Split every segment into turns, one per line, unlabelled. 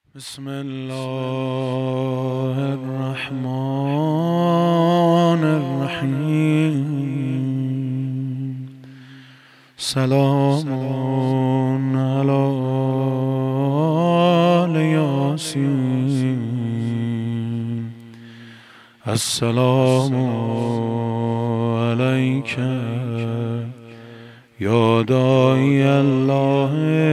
بسم الله الرحمن الرحیم. سلام علی آل یاسین. السلام علیک یا داعی الله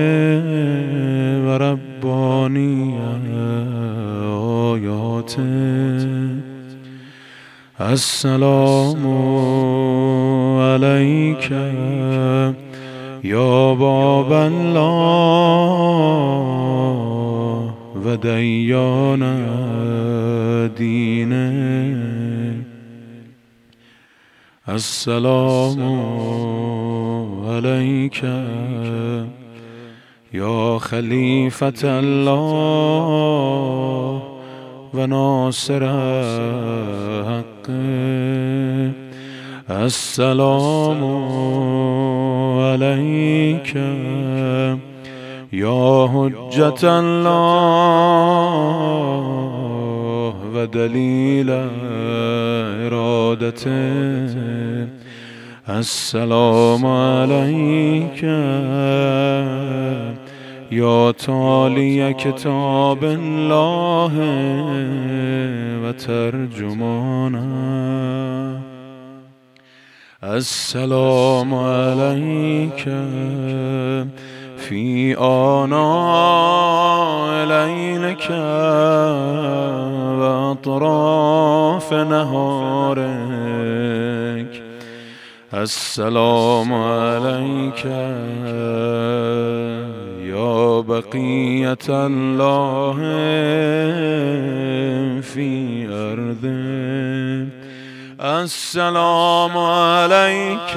و ربانی آیاته. السلام علیک یا باب الله و دیان دینه. السلام علیک یا خلیفة الله و ناصر حق. السلام علیک یا حجة الله و دلیل ارادته. السلام علیک یا تالی کتاب الله و ترجمانه. السلام علیک فی آناء لیلک و اطراف نهارک. السلام علیک یا بقیة الله فی ارضه. السلام علیک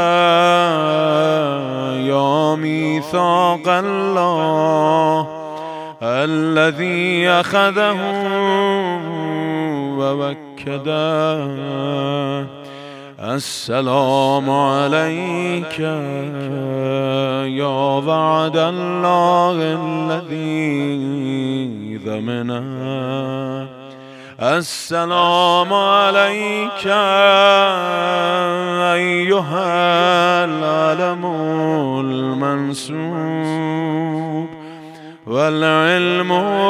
یا میثاق الله الذي اخذه ووکده. السلام علیک یا وعد الله الذي ضمنه. السلام علیک ایها العلم المنسوب والعلم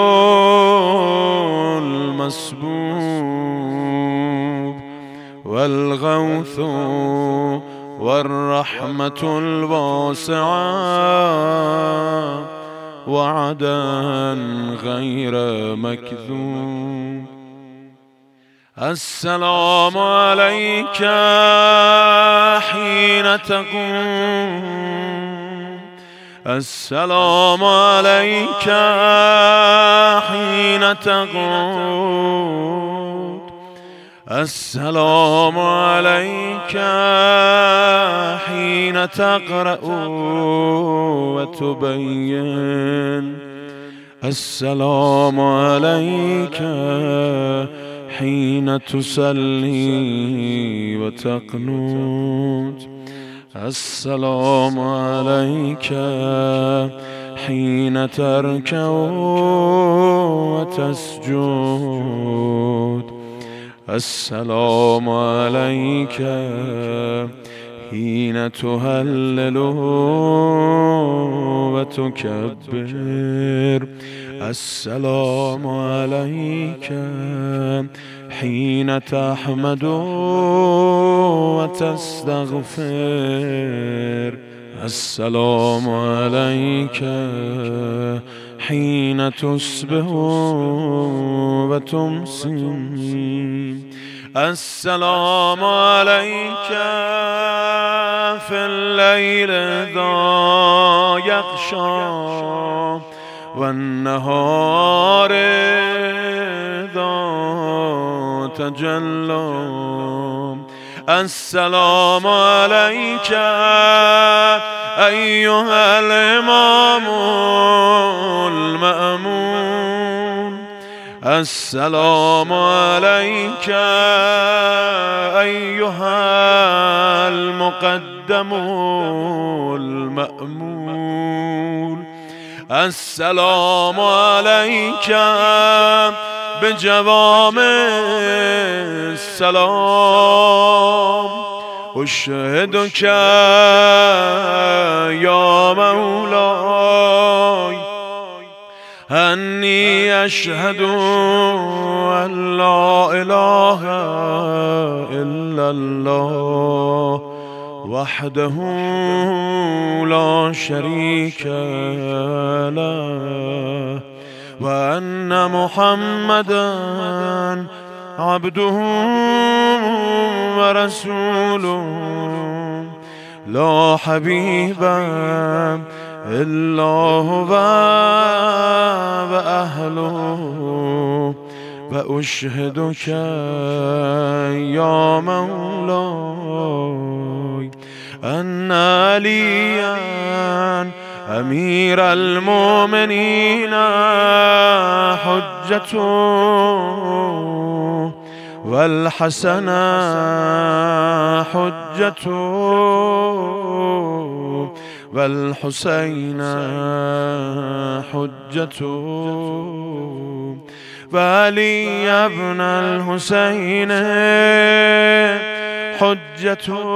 المسبوب والغوث والرحمة الواسعة وعدا غير مكذوب. السلام عليك حين تقوم. السلام عليك حين تقوم. السلام عليك حين تقرأ وتبين. السلام عليك حين تصلي وتقنت. السلام عليك حين تركع وتسجد. السلام عليك حين تهلل وتكبر. السلام عليك حين تحمد وتستغفر. السلام عليك حين تصبح وتمسي. السلام عليك في الليل إذا يغشى والنهار إذا تجلى. السلام عليك أيها الإمام المأمون. السلام عليك أيها المقدم المأمول. السلام عليك بجوامع السلام أشهدك يا مولاي أني أشهد أن لا إله إلا الله وحده لا شريك له وأن محمدا عبده ورسوله لا حبيب إلا هو وأهله وأشهدك يا مولاي أن عليا أمير المؤمنين حجته والحسن حجته والحسين حجته وعلي ابن الحسين حجته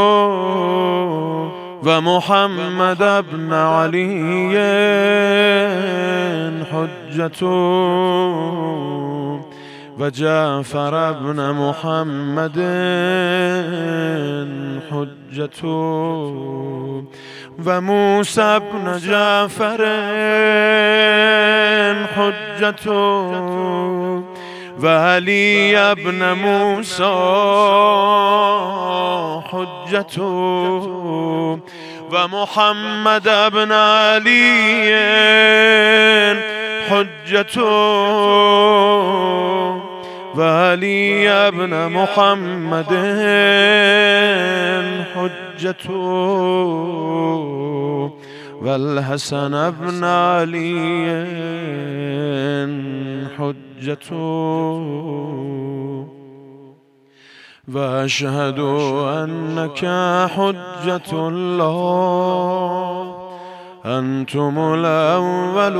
ومحمد ابن علي حجته وجعفر ابن محمد حجته وموسى ابن جعفر حجته وعلي ابن موسى حجته ومحمد ابن علي حجته وعلي ابن محمد حجته والحسن ابن علي حجته وأشهد أنك حجة الله أنتم الأول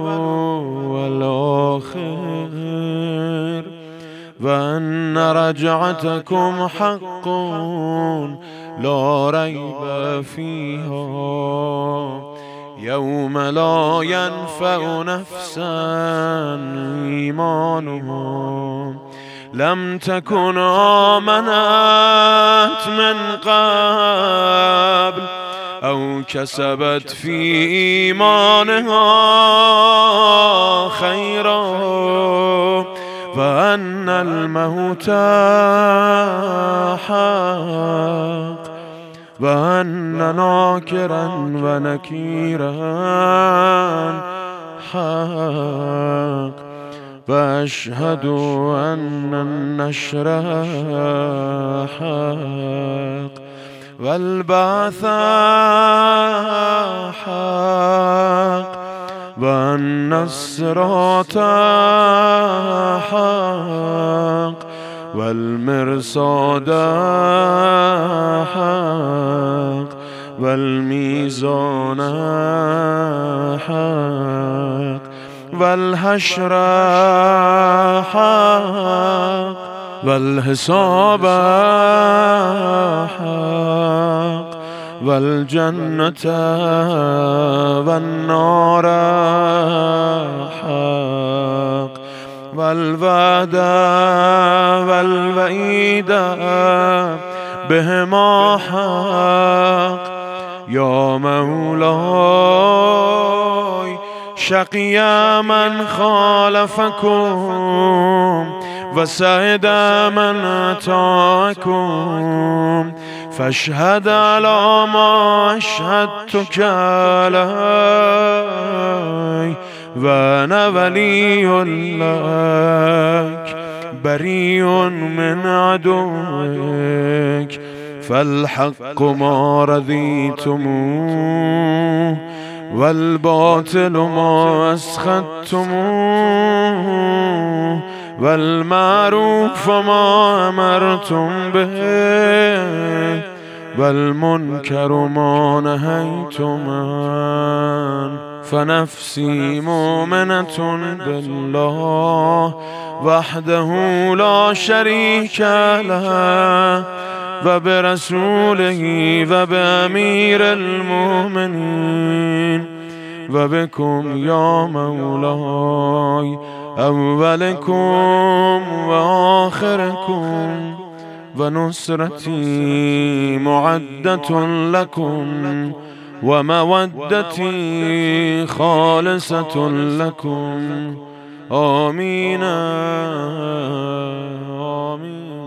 والآخر وأن رجعتكم حق لا ريب فيها يوم لا ينفع نفسا إيمانها لم تكن آمنت من قبل أو كسبت في إيمانها خيرا وأن الموت حق وأن ناكرا ونكيرا حق وأشهد أن النشر حق والبعث حق وأن الصراط حق والمرصاد حق والميزان حق والحشر حق والحساب حق والجنة والنار حق والوعد والوعيد بهما حق يا مولاي شقي من خالفكم وسعد من أطاعكم فاشهد على ما أشهدتك علي وأنا ولي لك بريء من عدوك فالحق ما رضيتموه والباطل ما أسخطتموه والمعروف ما أمرتم به والمنكر ما نهيتم عنه فنفسي مؤمنة بالله وحده لا شريك له وبرسوله وبأمير المؤمنين وبكم يا مولاي أولكم وآخركم ونصرتي معدة لكم ومودتي خالصة لكم آمين آمين.